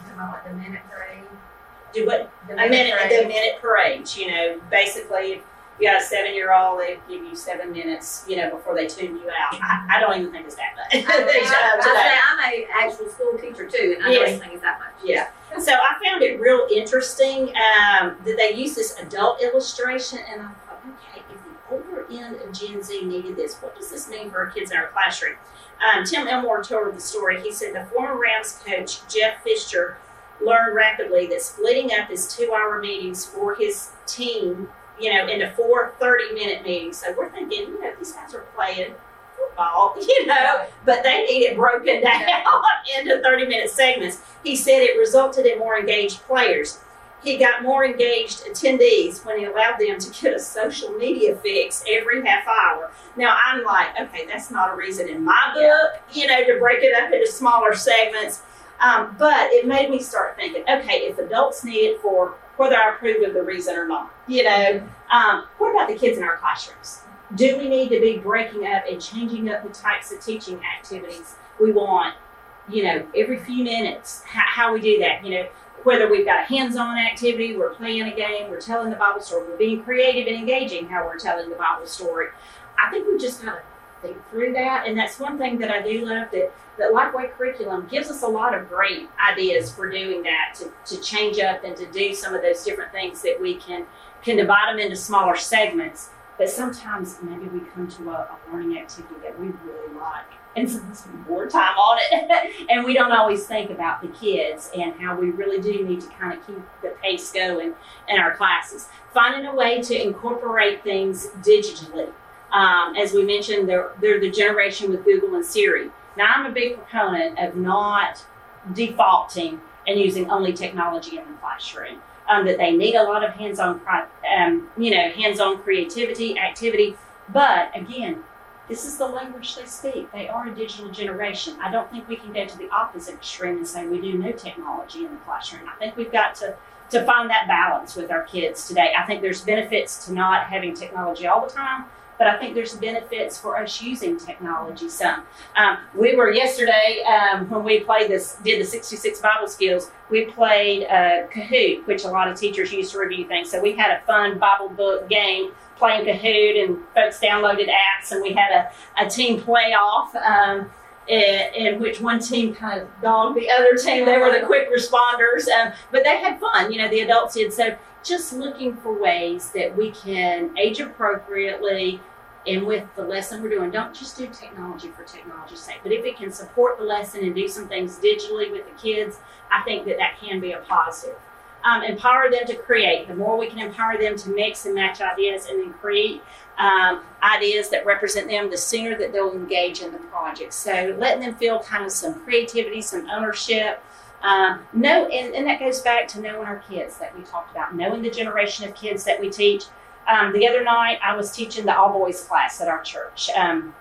About like the minute parade. Do what? The A minute, parade. the minute parades, you know, basically, if you got a seven-year-old, they give you seven minutes, you know, before they tune you out. I, I don't even think it's that much. I, I, Uh, today. I say I'm a actual school teacher too, and I Yes. don't think it's that much. Yeah. So I found it real interesting um, that they use this adult illustration, and I thought, okay, if the older end of Gen Z needed this, what does this mean for our kids in our classroom? Um, Tim Elmore told the story. He said the former Rams coach, Jeff Fisher, learned rapidly that splitting up his two-hour meetings for his team, you know, into four thirty-minute meetings. So we're thinking, you know, these guys are playing football, you know, but they need it broken down into thirty-minute segments. He said it resulted in more engaged players. He got more engaged attendees when he allowed them to get a social media fix every half hour. Now, I'm like, okay, that's not a reason in my book, you know, to break it up into smaller segments. Um, but it made me start thinking, okay, if adults need it for whether I approve of the reason or not, you know, um, what about the kids in our classrooms? Do we need to be breaking up and changing up the types of teaching activities we want, you know, every few minutes, how, how we do that, you know, whether we've got a hands-on activity, we're playing a game, we're telling the Bible story, we're being creative and engaging how we're telling the Bible story. I think we've just got to think through that, and that's one thing that I do love, that, that Lifeway curriculum gives us a lot of great ideas for doing that, to, to change up and to do some of those different things that we can, can divide them into smaller segments. But sometimes maybe we come to a, a learning activity that we really like and some more time on it. And we don't always think about the kids and how we really do need to kind of keep the pace going in our classes. Finding a way to incorporate things digitally. Um, as we mentioned, they're, they're the generation with Google and Siri. Now, I'm a big proponent of not defaulting and using only technology in the classroom. Um, that they need a lot of hands-on, um, you know, hands-on creativity, activity. But again, this is the language they speak. They are a digital generation. I don't think we can go to the opposite extreme and say we do no technology in the classroom. I think we've got to, to find that balance with our kids today. I think there's benefits to not having technology all the time, but I think there's benefits for us using technology some. Um, we were yesterday, um, when we played this, did the sixty-six Bible Skills, we played uh, Kahoot, which a lot of teachers use to review things. So we had a fun Bible book game playing Kahoot, and folks downloaded apps, and we had a, a team playoff um, in, in which one team kind of dogged the other team. They were the quick responders, um, but they had fun, you know, the adults did. So just looking for ways that we can age appropriately. And with the lesson we're doing, don't just do technology for technology's sake, but if it can support the lesson and do some things digitally with the kids, I think that that can be a positive. Um, empower them to create. The more we can empower them to mix and match ideas and then create um, ideas that represent them, the sooner that they'll engage in the project. So letting them feel kind of some creativity, some ownership. Um, know, and, and that goes back to knowing our kids that we talked about, knowing the generation of kids that we teach. Um, the other night, I was teaching the all-boys class at our church. Um,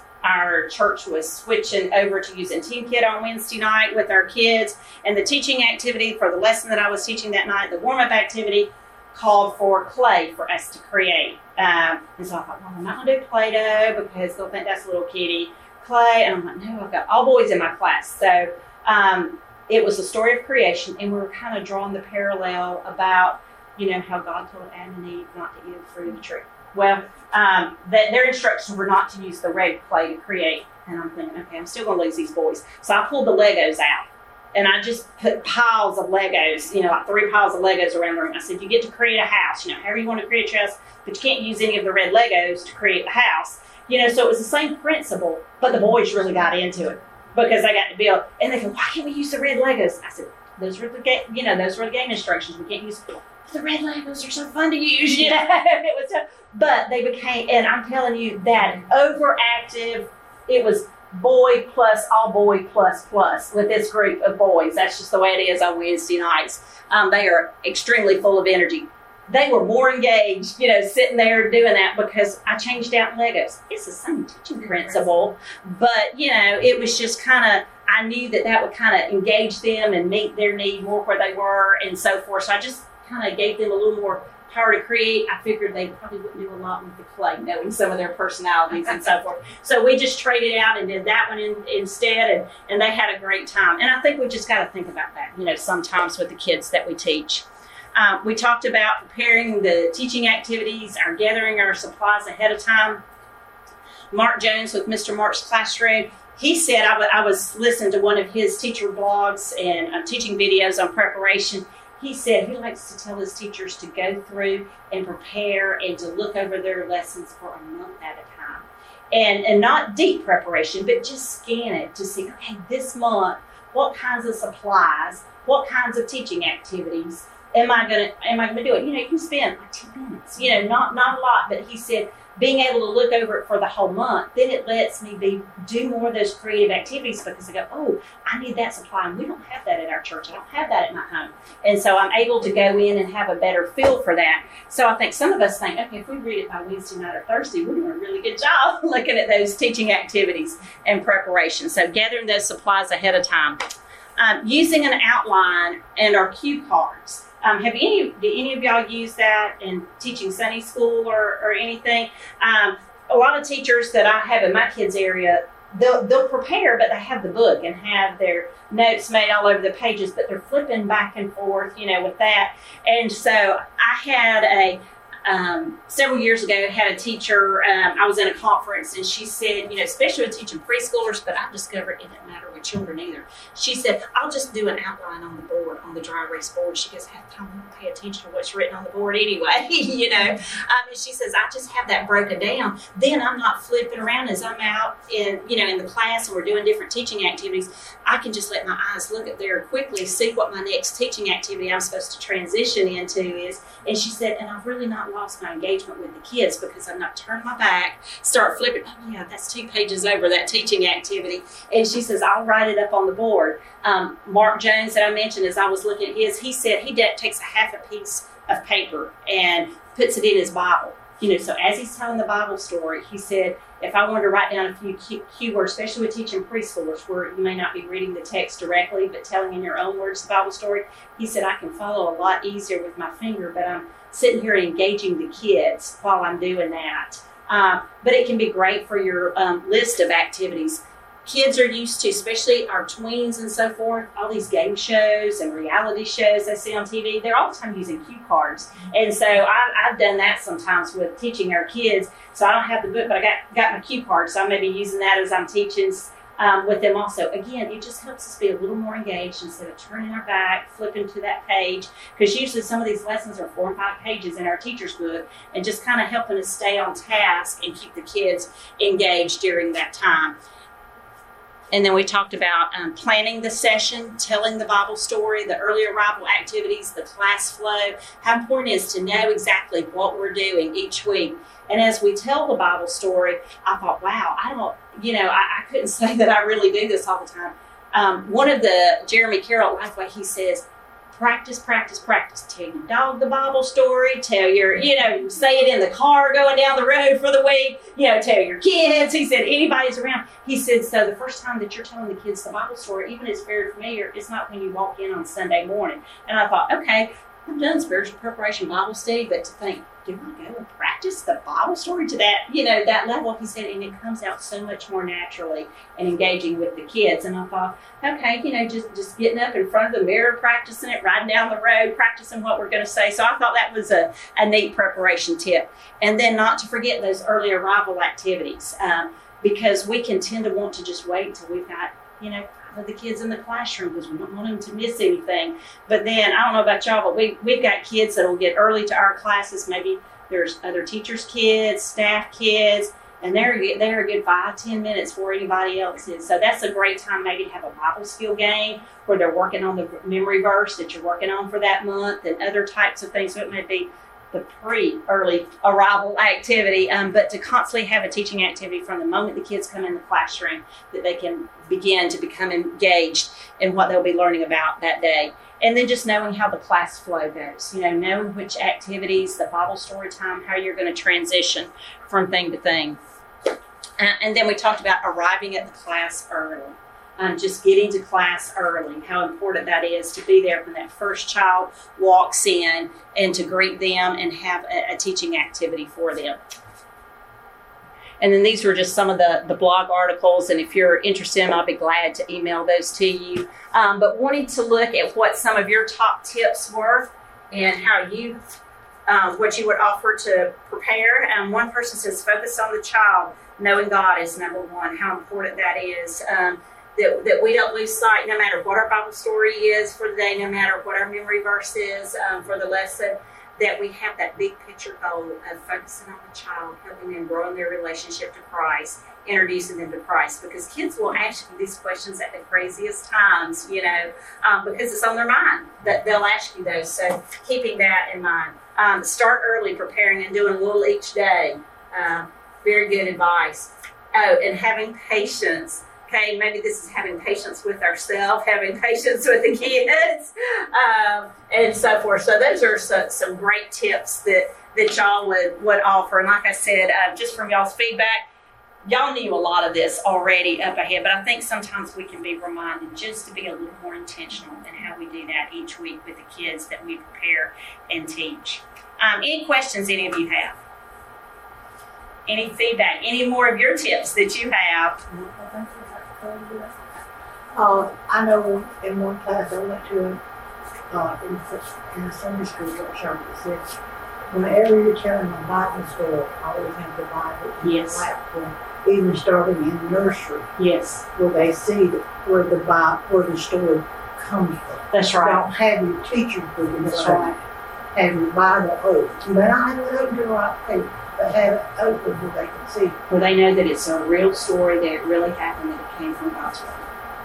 our church was switching over to using Team Kid on Wednesday night with our kids, and the teaching activity for the lesson that I was teaching that night, the warm-up activity, called for clay for us to create. Um, and so I thought, well, I'm not going to do Play-Doh because they'll think that's a little kiddie. Clay, and I'm like, no, I've got all boys in my class. So um, it was a story of creation, and we were kind of drawing the parallel about, you know, how God told Adam and Eve not to eat of the fruit of the tree. Well, um, that their instructions were not to use the red clay to create. And I'm thinking, okay, I'm still going to lose these boys. So I pulled the Legos out, and I just put piles of Legos, you know, like three piles of Legos around the room. I said, you get to create a house, you know, however you want to create your house, but you can't use any of the red Legos to create the house. You know, so it was the same principle, but the boys really got into it because they got to build. And they go, why can't we use the red Legos? I said, those were the game, you know, those were the game instructions. We can't use the red Legos are so fun to use, you know. It was, so, but they became, and I'm telling you that overactive. It was boy plus all boy plus plus with this group of boys. That's just the way it is on Wednesday nights. Um, they are extremely full of energy. They were more engaged, you know, sitting there doing that because I changed out Legos. It's the same teaching principle, but you know, it was just kind of. I knew that that would kind of engage them and meet their need more where they were and so forth. So I just kind of gave them a little more power to create, I figured they probably wouldn't do a lot with the clay, knowing some of their personalities and so forth. So we just traded out and did that one in, instead, and, and they had a great time. And I think we just got to think about that, you know, sometimes with the kids that we teach. Um, we talked about preparing the teaching activities, our gathering our supplies ahead of time. Mark Jones with Mister Mark's Classroom, he said, I, w- I was listening to one of his teacher blogs and uh, teaching videos on preparation. He said he likes to tell his teachers to go through and prepare and to look over their lessons for a month at a time. And, and not deep preparation, but just scan it to see, okay, this month, what kinds of supplies, what kinds of teaching activities am I gonna am I gonna do it? You know, you can spend like ten minutes, you know, not not a lot, but he said being able to look over it for the whole month, then it lets me be do more of those creative activities because I go, oh, I need that supply, and we don't have that at our church. I don't have that at my home. And so I'm able to go in and have a better feel for that. So I think some of us think, okay, if we read it by Wednesday night or Thursday, we're doing a really good job looking at those teaching activities and preparation. So gathering those supplies ahead of time. Um, using an outline and our cue cards. Um, have any, do any of y'all use that in teaching Sunday school or, or anything? Um, a lot of teachers that I have in my kids' area, they'll, they'll prepare, but they have the book and have their notes made all over the pages, but they're flipping back and forth, you know, with that. And so I had a, um, several years ago, had a teacher, um, I was in a conference, and she said, you know, especially with teaching preschoolers, but I discovered it didn't matter with children either. She said, I'll just do an outline on the board, on the dry erase board. She goes, half the time I don't pay attention to what's written on the board anyway, you know. Um, and she says, I just have that broken down. Then I'm not flipping around as I'm out in, you know, in the class and we're doing different teaching activities. I can just let my eyes look at there quickly, see what my next teaching activity I'm supposed to transition into is. And she said, and I've really not lost my engagement with the kids because I'm not turning my back, start flipping, oh yeah, that's two pages over that teaching activity. And she says, I'll write it up on the board. Um, Mark Jones that I mentioned, as I was looking at his, he said he de- takes a half a piece of paper and puts it in his Bible. You know, so as he's telling the Bible story, he said, if I wanted to write down a few key, key words, especially with teaching preschoolers where you may not be reading the text directly, but telling in your own words the Bible story, he said, I can follow a lot easier with my finger, but I'm sitting here engaging the kids while I'm doing that. Uh, but it can be great for your um, list of activities. Kids are used to, especially our tweens and so forth, all these game shows and reality shows they see on T V. They're all the time using cue cards. And so I, I've done that sometimes with teaching our kids. So I don't have the book, but I got, got my cue card. So I may be using that as I'm teaching um, with them also. Again, it just helps us be a little more engaged instead of turning our back, flipping to that page. Because usually some of these lessons are four and five pages in our teacher's book, and just kind of helping us stay on task and keep the kids engaged during that time. And then we talked about um, planning the session, telling the Bible story, the early arrival activities, the class flow, how important it is to know exactly what we're doing each week. And as we tell the Bible story, I thought, wow, I don't, you know, I, I couldn't say that I really do this all the time. Um, one of the, Jeremy Carroll Lifeway, he says, practice, practice, practice. Tell your dog the Bible story. Tell your, you know, say it in the car going down the road for the week. You know, tell your kids. He said, anybody's around. He said, so the first time that you're telling the kids the Bible story, even if it's very familiar, it's not when you walk in on Sunday morning. And I thought, okay, I've done spiritual preparation Bible study, but to think, do I go and practice the Bible story to that, you know, that level? He said, and it comes out so much more naturally and engaging with the kids. And I thought, okay, you know, just, just getting up in front of the mirror, practicing it, riding down the road, practicing what we're going to say. So I thought that was a, a neat preparation tip. And then not to forget those early arrival activities, um, because we can tend to want to just wait until we've got, you know, of the kids in the classroom because we don't want them to miss anything. But then, I don't know about y'all, but we, we've got kids that will get early to our classes. Maybe there's other teachers' kids, staff kids, and they're, they're a good five, ten minutes before anybody else is. So that's a great time maybe to have a Bible skill game where they're working on the memory verse that you're working on for that month and other types of things. So it may be the pre-early arrival activity, um, but to constantly have a teaching activity from the moment the kids come in the classroom that they can begin to become engaged in what they'll be learning about that day. And then just knowing how the class flow goes, you know, knowing which activities, the Bible story time, how you're going to transition from thing to thing. Uh, and then we talked about arriving at the class early. Um, just getting to class early, how important that is to be there when that first child walks in and to greet them and have a, a teaching activity for them. And then these were just some of the, the blog articles, and if you're interested in them, I'll be glad to email those to you. Um, but wanting to look at what some of your top tips were and how you, um, what you would offer to prepare. And um, one person says, focus on the child, knowing God is number one, how important that is. Um, that, that we don't lose sight, no matter what our Bible story is for the day, no matter what our memory verse is um, for the lesson, that we have that big picture goal of focusing on the child, helping them grow in their relationship to Christ, introducing them to Christ, because kids will ask you these questions at the craziest times, you know, um, because it's on their mind that they'll ask you those. So keeping that in mind. Um, start early, preparing and doing a little each day. Uh, very good advice. Oh, and having patience. Okay, maybe this is having patience with ourselves, having patience with the kids, um, and so forth. So those are some, some great tips that, that y'all would, would offer. And like I said, uh, just from y'all's feedback, y'all knew a lot of this already up ahead, but I think sometimes we can be reminded just to be a little more intentional in how we do that each week with the kids that we prepare and teach. Um, any questions any of you have? Any feedback? Any more of your tips that you have? Uh, I know in one class I went to, uh, in, in a Sunday school workshop, it said, whenever you're telling a Bible story, always have the Bible in Yes. your lap, even starting in nursery, Yes, where they see that where the Bible, where the story comes from. that's right. Don't have your teacher book in the That's lap. right. Have your Bible open. But I have it open to the right paper, but have it open where they can see. Where they know that it's a real story, that it really happened, that it came from God's word.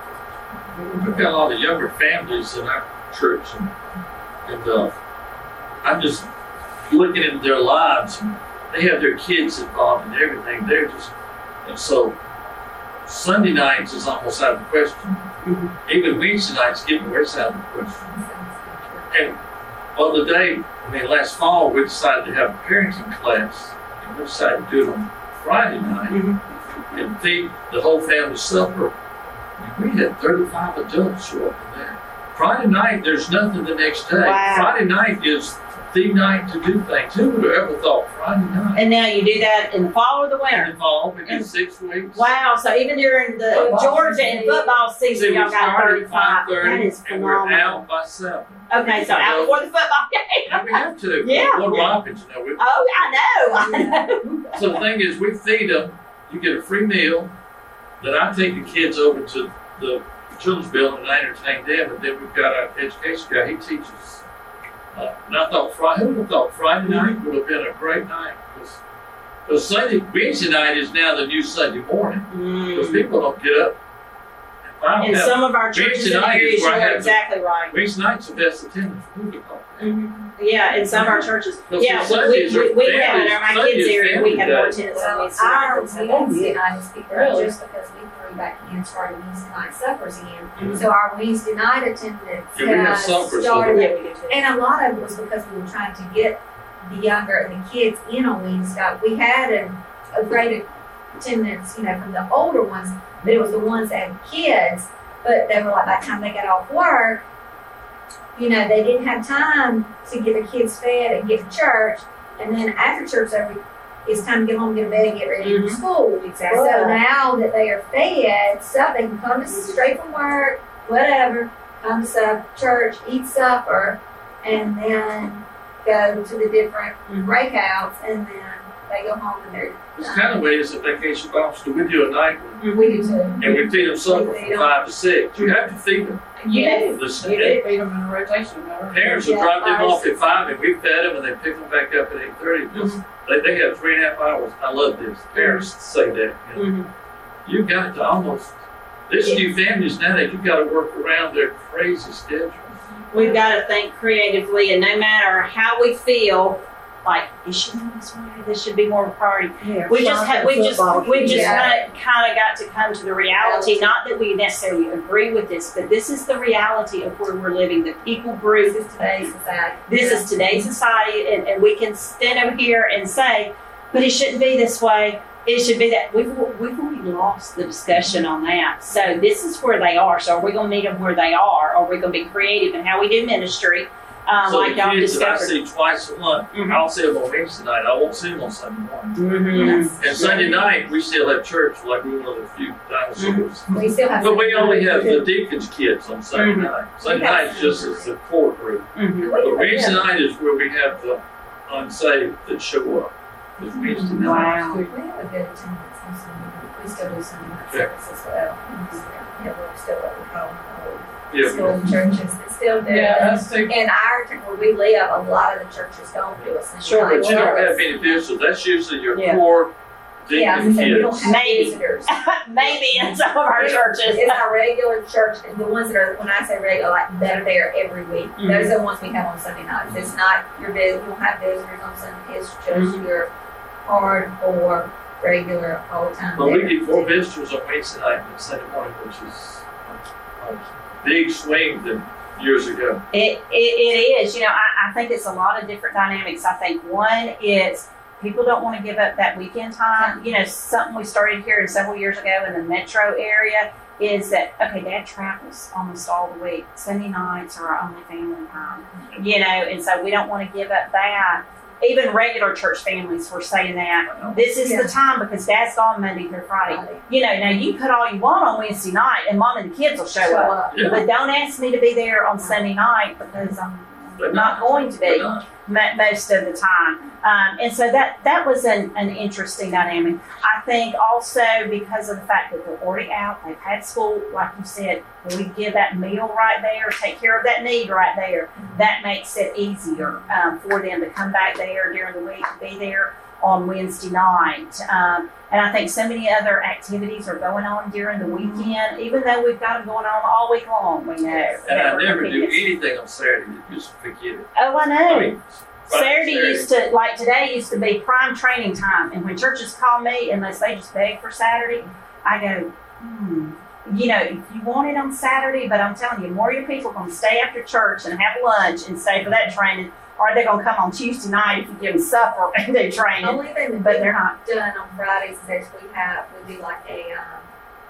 We've got a lot of younger families in our church, and, and uh, I'm just looking into their lives. And they have their kids involved in everything. They're just, and so Sunday nights is almost out of the question. Mm-hmm. Even Wednesday nights getting worse out of the question. And on the day, I mean, last fall, we decided to have a parenting class, and we decided to do it on Friday night Mm-hmm. and feed the whole family supper. And we had thirty-five adults show up in there. Friday night, there's nothing the next day. Wow. Friday night is the night to do things. Who would have ever thought Friday night? And now you do that in the fall or the winter? In the fall, we did six weeks. Wow, so even during the Football Georgia and football See, season, we y'all got started at thirty-five. That five is thirty, and we're phenomenal. out by seven. Okay, so out before the football game. And we have to. Yeah. Little Robbins, you know, we, Oh, I know, I know. so the thing is, we feed them. You get a free meal. Then I take the kids over to the children's building and I entertain them. And then we've got our education guy. He teaches. Uh, and I thought Friday, who would have thought Friday night would have been a great night? Because Sunday, Wednesday night is now the new Sunday morning. Because Mm. people don't get up. And I don't In have, some of our churches Wednesday and night is areas, where I you are have the- exactly right. Wednesday night's the best attendance. Who would have thought that? Mhm. Yeah, in some of our churches. Because Yeah, see, we, Sundays we, are we have it families- in my Sunday kids' is area. We family have more day. attendance on Well, Wednesday our nights. Wednesday night is picked up Really? just because we threw back in, started Wednesday night suppers again. Mhm. So our Wednesday night attendance Yeah, we have has suppers, so started. Yeah, we do too. And a lot of it was because we were trying to get the younger and the kids in on Wednesday night. We had a, a great attendance, you know, from the older ones, but it was the ones that had kids. But they were like, by the time they got off work, you know, they didn't have time to get the kids fed and get to church. And then after church, every it's time to get home, get to bed, and get ready Mhm. for school. Exactly. So now that they are fed, stuff they can come to straight from work, whatever, come to sup- church, eat supper, and then go to the different Mhm. breakouts, and then they go home and they're It's kind of ways that vacation Bible school. We do a night one, we do too. and we feed them supper We feed from 'em. five to six. You have to feed them. You do. Listen, You do. You feed them in a rotation, though. parents will Yeah, drop them ours- off at five, and we fed them, and they pick them back up at eight thirty. Mhm. They, they have three and a half hours. I love this. Parents say that. You know, Mhm. you got to almost. There's new families now that you got to work around their crazy schedule. We've got to think creatively, and no matter how we feel, like it should be this way, this should be more of a priority. Yeah, We just have, we just, football we just team. Yeah. kind of, kind of got to come to the reality. Not that we necessarily agree with this, but this is the reality of where we're living. The people group. This is today's society. This is today's society, and, and we can stand over here and say, but it shouldn't be this way. It should be that we've we've already lost the discussion on that. So this is where they are. So are we going to meet them where they are? Or are we going to be creative in how we do ministry? Um, So like the y'all kids that I discovered. see twice a month, Mhm. I'll see them on Wednesday night. I won't see them on Sunday morning. Mm-hmm. And Sunday night, we still have church, like we one of the few dinosaurs. We still have. But we only have the deacon's kids on Sunday Mhm. night. Sunday night is just as the core group. Mm-hmm. But Wednesday night is where we have the unsaved that show up. It's Wednesday night. Wow. We have a good attendance on Sunday. We still do Sunday night Yeah. service as well. Yeah, we're still what we call Yeah, them school churches that still do. Yeah, that's too. In our, where we live, a lot of the churches don't do a Sunday Sure, night but you don't have service. any visitors. That's usually your Yeah. core Yeah, I was deacon gonna say, we don't kids. have Maybe. visitors. Maybe in some of our churches. It's our regular church, and the ones that are, when I say regular, like that are there every week. Mhm. Those are the ones we have on Sunday nights. It's not your visit, you don't have visitors on Sunday, it's just Mhm. your hardcore, regular, all the time. But we there. get four visitors on Wednesday night and Sunday morning, which is a big swing than years ago. It, it, it is. You know, I, I think it's a lot of different dynamics. I think one is people don't want to give up that weekend time. You know, something we started here several years ago in the metro area is that, okay, Dad travels almost all the week. Sunday nights are our only family time, you know, and so we don't want to give up that. Even regular church families were saying that. This is Yeah. the time because Dad's gone Monday through Friday. You know, now you put all you want on Wednesday night and Mom and the kids will show, Show up. up. Yeah. But don't ask me to be there on Sunday night because I'm They're not going to They're be not. mo- most of the time. Um, and so that that was an, an interesting dynamic. I think also because of the fact that they're already out, they've had school, like you said, when we give that meal right there, take care of that need right there, that makes it easier um, for them to come back there during the week, be there on Wednesday night. Um, and I think so many other activities are going on during the weekend, even though we've got them going on all week long, we know. And I that we're never do kids. anything on Saturday. Just forget it. Oh, I know. I mean, Friday, Saturday used to, like today used to be prime training time. And when churches call me, unless they just beg for Saturday, I go, hmm. You know, if you want it on Saturday, but I'm telling you, more of your people are going to stay after church and have lunch and stay for that training, or they're going to come on Tuesday night if you give them supper and they train The it. only thing that But we they're not. done on Fridays is actually have, we do like a, um,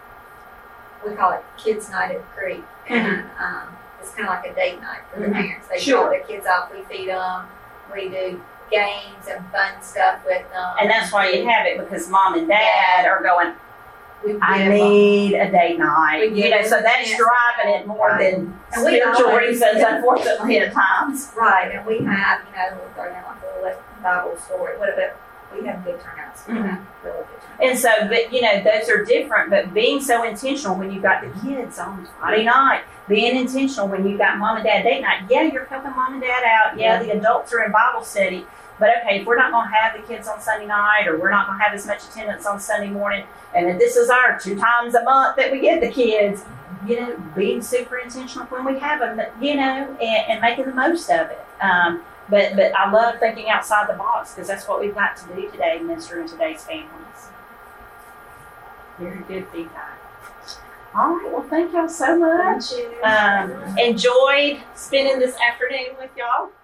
we call it Kids Night at the Creek. And, um, it's kind of like a date night for the Mhm. parents. They Sure. drop their kids off, we feed them, we do games and fun stuff with them. And that's why you have it, because mom and dad are going, We give I them- need a date night. We You give know, them so that's chance. driving it more Right. than And we spiritual always- reasons, unfortunately, at times. Right, and we have, you know, we're throwing out like a little Bible story, what about, we have good turnouts. We have Mhm. really good turnouts. And so, but you know, those are different, but being so intentional when you've got the kids on Friday night, being intentional when you've got mom and dad date night, yeah, you're helping mom and dad out. Yeah, the adults are in Bible study. But okay, if we're not going to have the kids on Sunday night, or we're not going to have as much attendance on Sunday morning, and if this is our two times a month that we get the kids, you know, being super intentional when we have them, you know, and, and making the most of it. Um, but but I love thinking outside the box because that's what we've got to do today, ministering to today's families. Very good feedback. All right, well, thank y'all so much. Um, enjoyed spending this afternoon with y'all.